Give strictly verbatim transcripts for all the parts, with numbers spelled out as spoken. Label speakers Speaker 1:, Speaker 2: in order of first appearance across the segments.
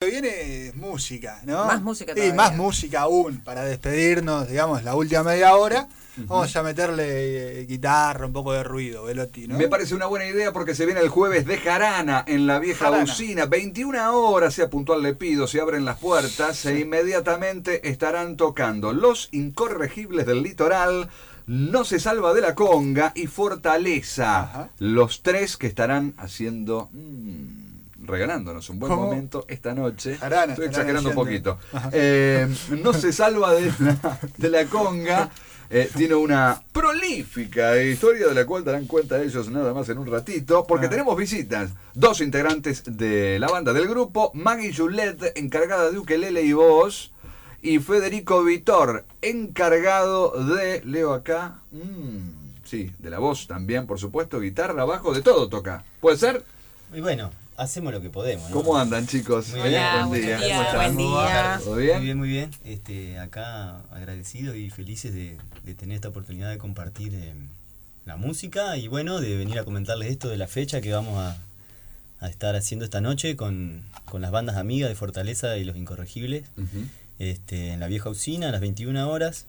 Speaker 1: viene es música, ¿no?
Speaker 2: Más música
Speaker 1: Sí,
Speaker 2: todavía.
Speaker 1: más música aún, para despedirnos, digamos, la última media hora. Uh-huh. Vamos a meterle eh, guitarra, un poco de ruido, Velotti, ¿no?
Speaker 3: Me parece una buena idea porque se viene el jueves de Jarana en la vieja
Speaker 1: Jarana.
Speaker 3: usina. veintiuna horas, sea puntual le pido, se abren las puertas sí. e inmediatamente estarán tocando Los Incorregibles del Litoral, No se salva de la conga y Fortaleza. Ajá. Los tres que estarán haciendo... Mmm, regalándonos un buen ¿Cómo? momento esta noche. Jarana, Estoy exagerando un poquito. Eh, no se salva de la, de la conga. Eh, tiene una prolífica historia de la cual darán cuenta ellos nada más en un ratito, porque ah. tenemos visitas. Dos integrantes de la banda del grupo, Maggie Juliet, encargada de ukelele y voz, y Federico Vitor, encargado de, leo acá, mmm, sí, de la voz también, por supuesto, guitarra, bajo, de todo toca. ¿Puede ser?
Speaker 4: Muy bueno. Hacemos lo que podemos, ¿no?
Speaker 3: ¿Cómo andan, chicos?
Speaker 4: Muy bien,
Speaker 2: Hola,
Speaker 4: buen día.
Speaker 2: día. ¿Cómo están? Buen día.
Speaker 3: ¿Todo bien?
Speaker 4: Muy bien, muy bien. Este, acá agradecidos y felices de, de tener esta oportunidad de compartir eh, la música y bueno, de venir a comentarles esto de la fecha que vamos a, a estar haciendo esta noche con, con las bandas amigas de Fortaleza y Los Incorregibles, uh-huh. este, en la vieja usina a las veintiuna horas.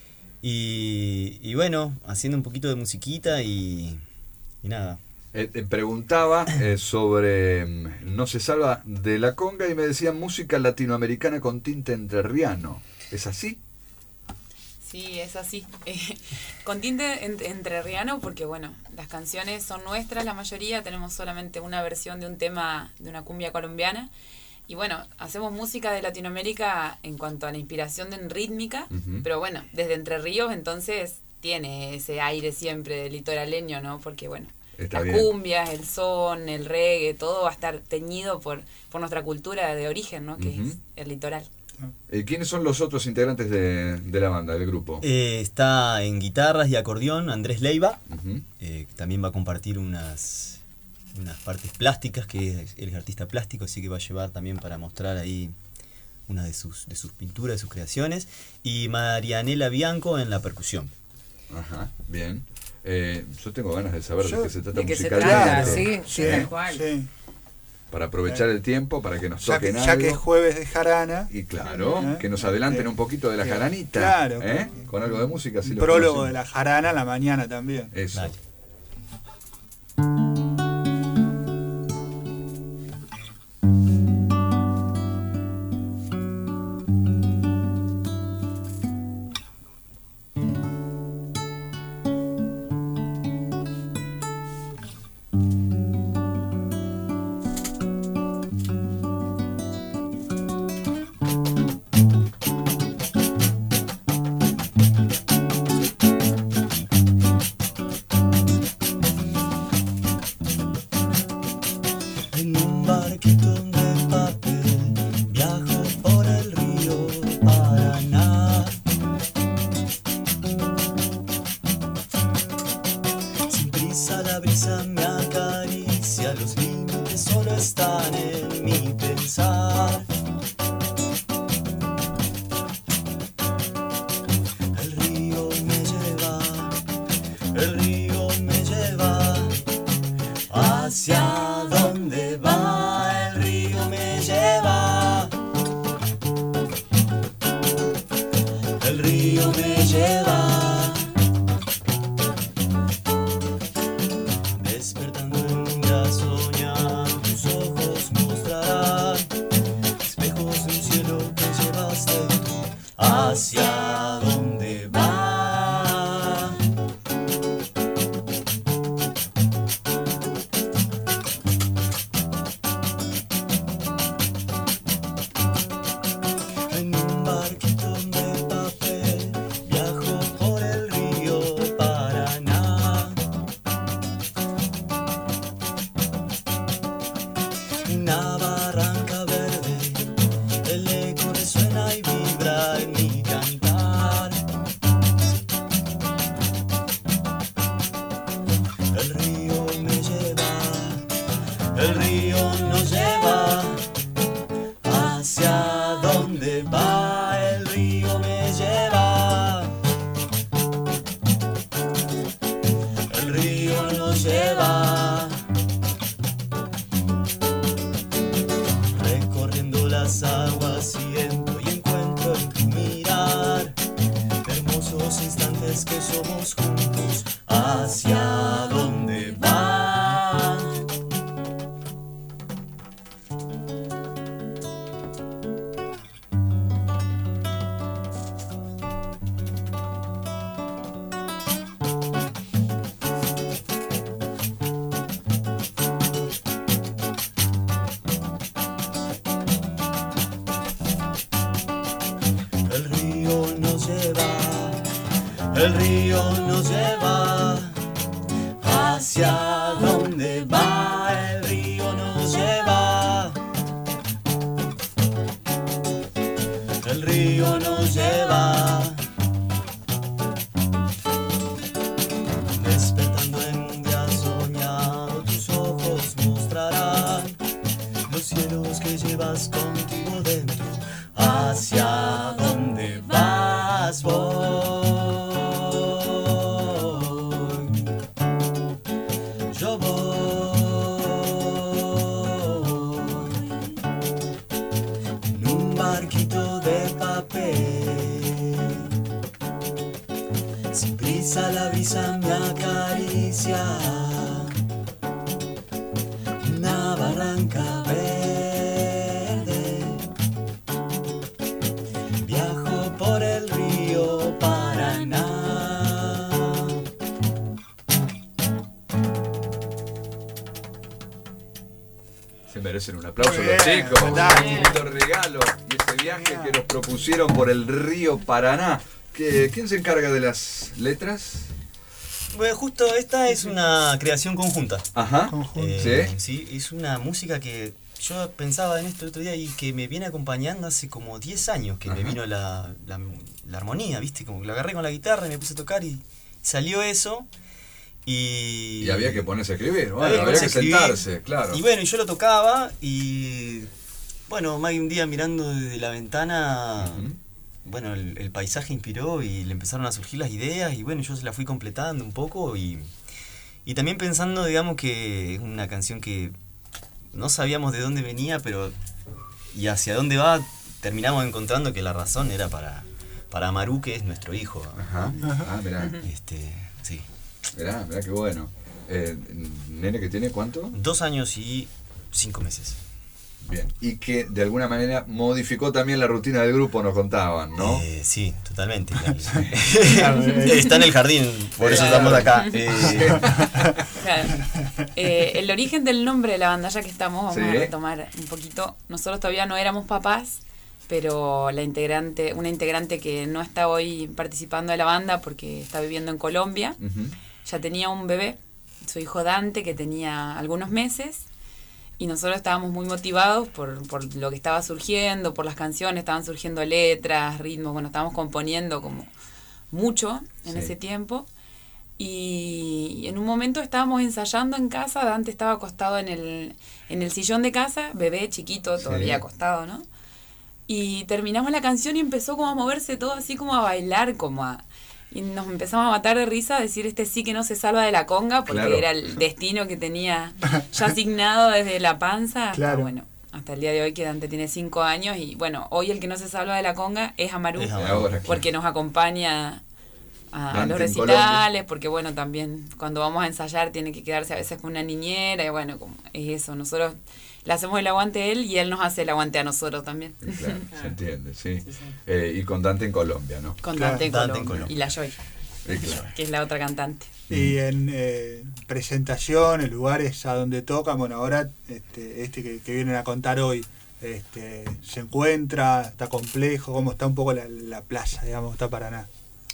Speaker 4: Y, y bueno, haciendo un poquito de musiquita y, y nada.
Speaker 3: Eh, eh, preguntaba eh, sobre um, No se salva de la conga y me decían música latinoamericana con tinte entrerriano. ¿Es así?
Speaker 5: Sí, es así. Eh, con tinte en, entrerriano porque, bueno, las canciones son nuestras, la mayoría. Tenemos solamente una versión de un tema de una cumbia colombiana. Y bueno, hacemos música de Latinoamérica en cuanto a la inspiración de rítmica, uh-huh. pero bueno, desde Entre Ríos, entonces tiene ese aire siempre de litoraleño, ¿no? Porque, bueno, Está las bien. cumbias, el son, el reggae, todo va a estar teñido por, por nuestra cultura de origen, ¿no? Que uh-huh. es el litoral.
Speaker 3: Eh, ¿Quiénes son los otros integrantes de, de la banda, del grupo?
Speaker 4: Eh, está en guitarras y acordeón Andrés Leiva,
Speaker 3: uh-huh.
Speaker 4: eh, que también va a compartir unas, unas partes plásticas, que es, él es artista plástico, así que va a llevar también para mostrar ahí una de sus, de sus pinturas, de sus creaciones, y Marianela Bianco en la percusión.
Speaker 3: Ajá, bien. Eh, yo tengo ganas de saber
Speaker 2: yo,
Speaker 3: de qué se trata
Speaker 2: de
Speaker 3: musicalmente.
Speaker 2: Sí, sí, ¿Eh? tal cual.
Speaker 1: Sí.
Speaker 3: Para aprovechar el tiempo, para que nos
Speaker 1: ya
Speaker 3: toquen
Speaker 1: que,
Speaker 3: algo.
Speaker 1: Ya que es jueves de jarana.
Speaker 3: Y claro,
Speaker 1: ¿eh?
Speaker 3: que nos adelanten
Speaker 1: eh,
Speaker 3: un poquito de la jaranita.
Speaker 1: Claro.
Speaker 3: ¿eh? Con algo de música. Así
Speaker 1: un
Speaker 3: lo
Speaker 1: prólogo
Speaker 3: conocemos.
Speaker 1: de la jarana a la mañana también.
Speaker 3: Eso.
Speaker 4: Vale. El río nos lleva, ¿hacia dónde va? El río nos lleva, el río nos lleva, despertando en un día soñado, tus ojos mostrarán los cielos que llevas contigo dentro. ¿Hacia dónde vas? Voy, yo voy en un barquito de papel, sin prisa la brisa me acaricia, una barranca verde, viajo por el río Paraná.
Speaker 3: Se merecen un aplauso
Speaker 1: Muy
Speaker 3: los
Speaker 1: bien,
Speaker 3: chicos.
Speaker 1: fantástico.
Speaker 3: Un lindo regalo. Y ese viaje que nos propusieron por el río Paraná. ¿Qué- ¿Quién se encarga de las letras?
Speaker 4: Bueno, justo esta es una creación conjunta.
Speaker 3: Ajá.
Speaker 1: Conjunto.
Speaker 4: Eh,
Speaker 3: ¿Sí?
Speaker 4: sí, es una música que yo pensaba en esto el otro día y que me viene acompañando hace como diez años, que
Speaker 3: Ajá.
Speaker 4: me vino la, la, la armonía, ¿viste? Como que la agarré con la guitarra y me puse a tocar y salió eso. Y,
Speaker 3: Y había que ponerse a escribir, bueno,
Speaker 4: Había que
Speaker 3: había que
Speaker 4: ponerse a escribir.
Speaker 3: sentarse, claro.
Speaker 4: Y bueno, y yo lo tocaba y bueno, Maggie un día mirando desde la ventana,
Speaker 3: Ujú.
Speaker 4: bueno, el, el paisaje inspiró y le empezaron a surgir las ideas y bueno, yo se la fui completando un poco y, y también pensando, digamos, que es una canción que no sabíamos de dónde venía, pero y hacia dónde va, terminamos encontrando que la razón era para, para Amaru, que es nuestro hijo.
Speaker 3: Ajá. Ah, mirá,
Speaker 4: Este, sí.
Speaker 3: mirá, mirá qué bueno. Eh, ¿Nene que tiene cuánto?
Speaker 4: Dos años y cinco meses.
Speaker 3: Bien. Y que de alguna manera modificó también la rutina del grupo, nos contaban, ¿no?
Speaker 4: Eh, sí, totalmente.
Speaker 1: Claro, eh.
Speaker 4: Está en el jardín, por eso
Speaker 3: Claro.
Speaker 4: estamos acá. Eh,
Speaker 5: Claro. Eh, el origen del nombre de la banda, ya que estamos, vamos
Speaker 3: Sí.
Speaker 5: a retomar un poquito. Nosotros todavía no éramos papás, pero la integrante, una integrante que no está hoy participando de la banda porque está viviendo en Colombia,
Speaker 3: Ujú.
Speaker 5: ya tenía un bebé, su hijo Dante, que tenía algunos meses, y nosotros estábamos muy motivados por, por lo que estaba surgiendo, por las canciones, estaban surgiendo letras, ritmos, bueno, estábamos componiendo como mucho en
Speaker 3: Sí.
Speaker 5: ese tiempo. Y en un momento estábamos ensayando en casa, Dante estaba acostado en el, en el sillón de casa, bebé chiquito, todavía
Speaker 3: Sí.
Speaker 5: acostado, ¿no? Y terminamos la canción y empezó como a moverse todo así como a bailar, como a... Y nos empezamos a matar de risa, a decir este sí que no se salva de la conga, porque
Speaker 3: Claro.
Speaker 5: era el destino que tenía ya asignado desde la panza hasta,
Speaker 1: Claro.
Speaker 5: bueno, hasta el día de hoy que Dante tiene cinco años y bueno, hoy el que no se salva de la conga es Amaru,
Speaker 4: Es
Speaker 3: Y
Speaker 4: Amaru.
Speaker 3: ahora, claro.
Speaker 5: porque nos acompaña a, a
Speaker 3: Dante
Speaker 5: los
Speaker 3: en
Speaker 5: recitales, porque bueno, también cuando vamos a ensayar tiene que quedarse a veces con una niñera y bueno, como es eso, nosotros le hacemos el aguante a él y él nos hace el aguante a nosotros también.
Speaker 3: Y claro, se entiende, sí. Eh, y con Dante en Colombia, ¿no?
Speaker 5: Con
Speaker 1: Claro.
Speaker 5: Dante en
Speaker 4: Dante en
Speaker 5: Colombia.
Speaker 4: Colombia.
Speaker 5: Y la Joy,
Speaker 3: Y claro.
Speaker 5: que es la otra cantante.
Speaker 1: Y en eh, presentaciones, lugares a donde tocan, bueno, ahora este, este que, que vienen a contar hoy, este, se encuentra, está complejo, cómo está un poco la, la plaza, digamos, está Paraná.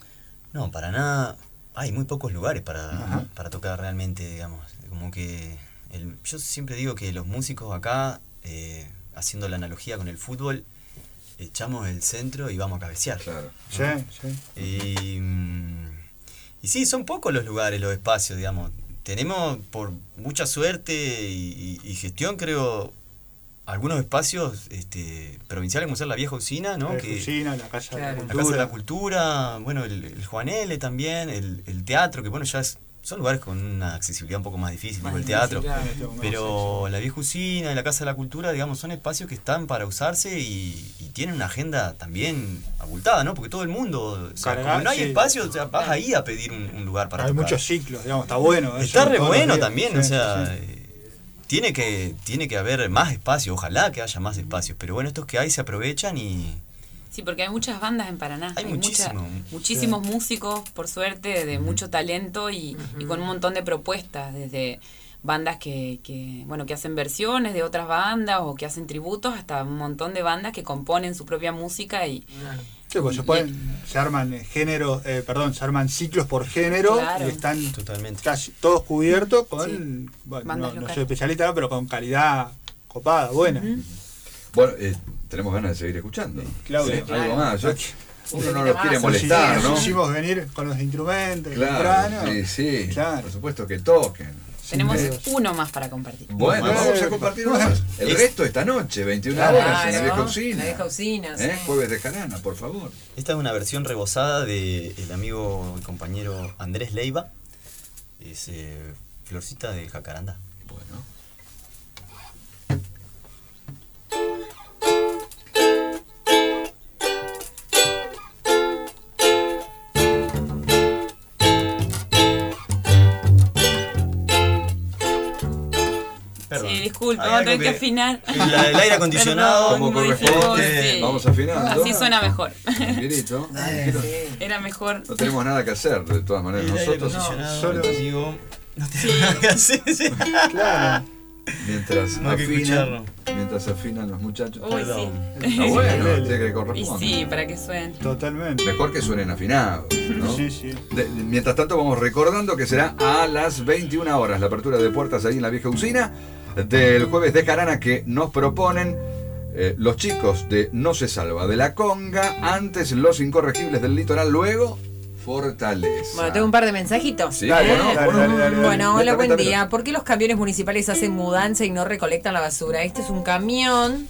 Speaker 4: no, para nada. Hay muy pocos lugares para,
Speaker 1: Ajá.
Speaker 4: para tocar realmente, digamos. Como que el- yo siempre digo que los músicos acá, eh, haciendo la analogía con el fútbol, echamos el centro y vamos a cabecear.
Speaker 3: Claro.
Speaker 1: Sí, sí.
Speaker 4: Y, mm, y sí, son pocos los lugares, los espacios, digamos. Tenemos, por mucha suerte y, y- y gestión, creo, algunos espacios este, provinciales, como ser la Vieja Usina, ¿no?
Speaker 1: La
Speaker 4: Que,
Speaker 1: Usina, la Casa de la
Speaker 5: Claro.
Speaker 4: la
Speaker 1: Cultura.
Speaker 4: Casa de la Cultura, bueno, el, el Juan L. también, el, el teatro, que bueno, ya es- son lugares con una accesibilidad un poco más difícil,
Speaker 5: Más
Speaker 4: digo, el
Speaker 5: difícil,
Speaker 4: teatro.
Speaker 5: claro.
Speaker 1: En este momento,
Speaker 4: Pero la Vieja Usina y la Casa de la Cultura, digamos, son espacios que están para usarse y, y tienen una agenda también abultada, ¿no? Porque todo el mundo, o sea,
Speaker 1: Cargado,
Speaker 4: como no hay
Speaker 1: sí.
Speaker 4: espacio, o sea, vas ahí a pedir un, un lugar para
Speaker 1: Hay
Speaker 4: tocar.
Speaker 1: muchos ciclos, digamos, está bueno. eso,
Speaker 4: Está re
Speaker 1: todos los
Speaker 4: bueno
Speaker 1: días.
Speaker 4: también,
Speaker 1: Sí,
Speaker 4: o sea,
Speaker 1: sí.
Speaker 4: eh, tiene que tiene que haber más espacio, ojalá que haya más espacios, pero bueno, estos que hay se aprovechan y
Speaker 5: Sí, porque hay muchas bandas en Paraná.
Speaker 4: Hay
Speaker 5: mucha-
Speaker 4: muchísimo.
Speaker 5: muchísimos músicos, por suerte, de mucho talento y, y con un montón de propuestas, desde bandas que, que, bueno, que hacen versiones de otras bandas o que hacen tributos, hasta un montón de bandas que componen su propia música y,
Speaker 1: Sí, pues se pueden, se arman eh, género, eh, perdón, se arman ciclos por género
Speaker 5: Claro.
Speaker 1: y están
Speaker 4: Totalmente.
Speaker 1: casi todos cubiertos con,
Speaker 5: Sí.
Speaker 1: bueno,
Speaker 5: Bandas
Speaker 1: no, no
Speaker 5: locales.
Speaker 1: soy especialista, ¿no? Pero con calidad copada, buena.
Speaker 5: Ujú.
Speaker 3: Bueno, eh, tenemos ganas de seguir escuchando.
Speaker 1: Claudio.
Speaker 3: Sí,
Speaker 5: Claro.
Speaker 3: algo más. Yo- uno no
Speaker 2: Un
Speaker 3: lo
Speaker 2: poquito
Speaker 3: quiere
Speaker 2: más.
Speaker 3: molestar,
Speaker 1: Sí,
Speaker 3: ¿no?
Speaker 1: hicimos venir con los instrumentos,
Speaker 3: Claro,
Speaker 1: temprano.
Speaker 3: sí, sí.
Speaker 1: Claro.
Speaker 3: Por supuesto que toquen.
Speaker 5: Tenemos
Speaker 1: medios.
Speaker 5: uno más para compartir.
Speaker 3: Bueno,
Speaker 1: Bueno.
Speaker 3: vamos a compartir uno más. El
Speaker 4: Es-
Speaker 3: resto esta noche, veintiuna
Speaker 1: Claro.
Speaker 3: horas, en la vieja
Speaker 2: Claro,
Speaker 3: usina.
Speaker 2: en la vieja usina, sí.
Speaker 3: ¿Eh? Jueves de Jarana, por favor.
Speaker 4: Esta es una versión rebozada del amigo y compañero Andrés Leiva. Es eh, Florcita del Jacarandá.
Speaker 3: Bueno.
Speaker 4: Perdón.
Speaker 5: Sí, disculpa,
Speaker 4: Hay
Speaker 5: vamos a
Speaker 4: algo
Speaker 5: tener que afinar.
Speaker 4: La- el aire acondicionado.
Speaker 5: Perdón,
Speaker 3: Como
Speaker 5: modificó,
Speaker 3: corresponde,
Speaker 5: sí.
Speaker 3: vamos afinando.
Speaker 5: Así suena mejor.
Speaker 3: Tranquilito.
Speaker 2: Dale, sí.
Speaker 5: Era mejor.
Speaker 3: No tenemos nada que hacer, de todas maneras.
Speaker 4: El aire
Speaker 3: Nosotros,
Speaker 4: acondicionado,
Speaker 1: solo-
Speaker 4: contigo, no tengo nada que hacer. sí.
Speaker 1: Claro.
Speaker 3: mientras
Speaker 4: No hay que
Speaker 3: afinan,
Speaker 4: escucharlo.
Speaker 3: mientras afinan los muchachos.
Speaker 5: Uy,
Speaker 4: Perdón.
Speaker 3: Está bueno,
Speaker 1: Sí.
Speaker 3: tiene que
Speaker 5: Y
Speaker 3: corresponde.
Speaker 5: sí, para que suene.
Speaker 1: Totalmente.
Speaker 3: Mejor que suenen afinados, ¿no?
Speaker 1: Sí, sí.
Speaker 3: De- mientras tanto vamos recordando que será a las veintiuna horas la apertura de puertas ahí en la vieja usina del jueves de Jarana que nos proponen eh, los chicos de No se salva de la conga, antes Los incorregibles del litoral, luego Fortaleza.
Speaker 2: Bueno, tengo un par de mensajitos.
Speaker 3: Sí,
Speaker 1: Dale,
Speaker 3: bueno,
Speaker 1: dale,
Speaker 3: bueno.
Speaker 1: dale, dale, dale.
Speaker 2: Bueno, hola,
Speaker 3: Meta,
Speaker 2: buen
Speaker 3: meta,
Speaker 2: día.
Speaker 3: meta.
Speaker 2: ¿Por qué los camiones municipales hacen mudanza y no recolectan la basura? Este es un camión.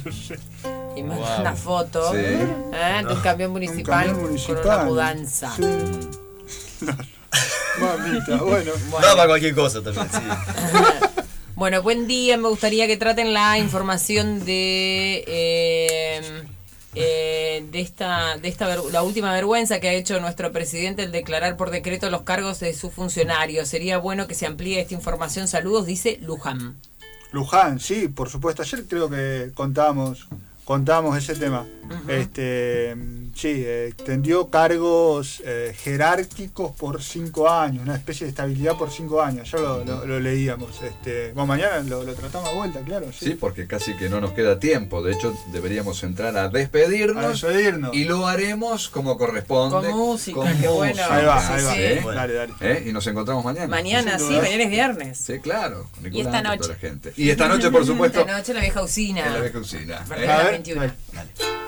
Speaker 2: Y manda
Speaker 4: Wow.
Speaker 2: una foto
Speaker 3: Sí.
Speaker 2: ¿eh? de un camión municipal,
Speaker 1: Un camión municipal.
Speaker 2: con una mudanza.
Speaker 1: Sí. No. Mamita, bueno.
Speaker 4: Da para cualquier cosa también, sí.
Speaker 2: Bueno, buen día. Me gustaría que traten la información de eh, eh, de esta de esta ver- la última vergüenza que ha hecho nuestro presidente, el declarar por decreto los cargos de sus funcionarios. Sería bueno que se amplíe esta información. Saludos, dice Luján.
Speaker 1: Luján, sí, por supuesto. Ayer creo que contábamos, contábamos ese tema.
Speaker 2: Ujú.
Speaker 1: Este, sí, eh, extendió cargos eh, jerárquicos por cinco años, una especie de estabilidad por cinco años. Ya lo, lo- lo leíamos. Este, bueno, mañana lo, lo tratamos a vuelta, claro. Sí,
Speaker 3: Sí, porque casi que no nos queda tiempo. De hecho, deberíamos entrar a
Speaker 1: a
Speaker 3: despedirnos
Speaker 1: despedirnos.
Speaker 3: y lo haremos como corresponde.
Speaker 2: Con música,
Speaker 3: con
Speaker 2: qué bueno.
Speaker 3: música,
Speaker 1: Ahí va,
Speaker 2: Sí,
Speaker 1: ahí va.
Speaker 2: sí.
Speaker 3: ¿eh?
Speaker 1: Dale, dale.
Speaker 3: ¿Eh? Y nos encontramos mañana.
Speaker 2: Mañana,
Speaker 1: Sin
Speaker 2: sí,
Speaker 1: duda.
Speaker 2: mañana es viernes.
Speaker 3: Sí, claro. con Nicolás,
Speaker 5: esta
Speaker 3: con toda
Speaker 5: noche.
Speaker 3: la gente. Y esta noche, por supuesto,
Speaker 2: Esta noche en la vieja usina.
Speaker 3: en la vieja usina. ¿eh?
Speaker 2: Verdad.
Speaker 1: A ver,
Speaker 2: veintiuno.
Speaker 1: dale.
Speaker 3: Dale.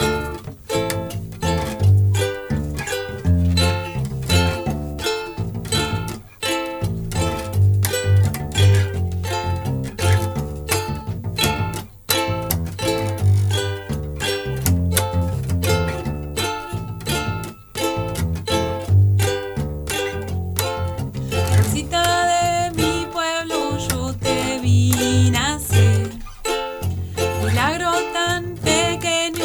Speaker 5: Florcita de mi pueblo, yo te vi nacer. Milagro tan pequeño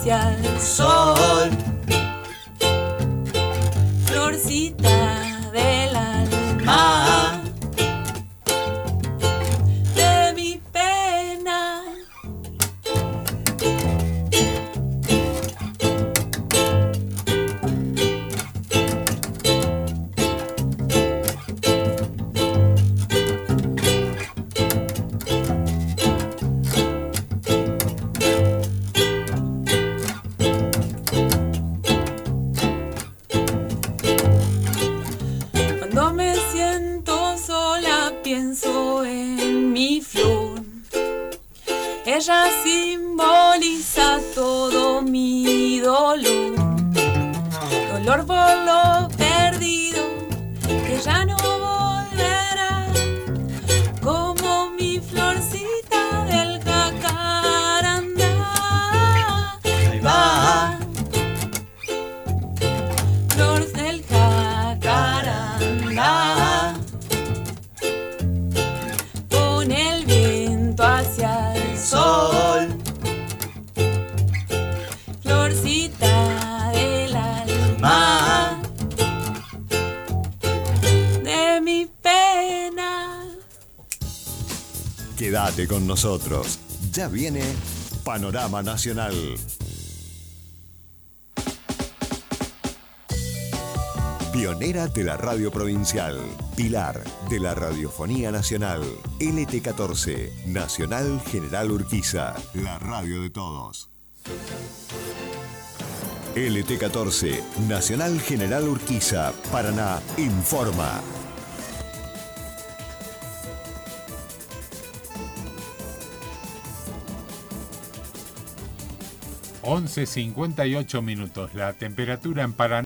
Speaker 5: hacia el sol, florcita del alma, de mi pena. Cuando me siento sola pienso en mi flor. Ella simboliza todo mi dolor. Dolor por lo perdido que ya no volverá. Como mi florcita del jacarandá.
Speaker 4: Ahí va.
Speaker 5: Flor del jacarandá, con el viento hacia el sol, florcita del alma, de mi pena.
Speaker 6: Quédate con nosotros. Ya viene Panorama Nacional. Pionera de la radio provincial, pilar de la radiofonía nacional, L T catorce, Nacional General Urquiza, la radio de todos. L T catorce, Nacional General Urquiza, Paraná, informa.
Speaker 7: once cincuenta y ocho minutos. La temperatura en Paraná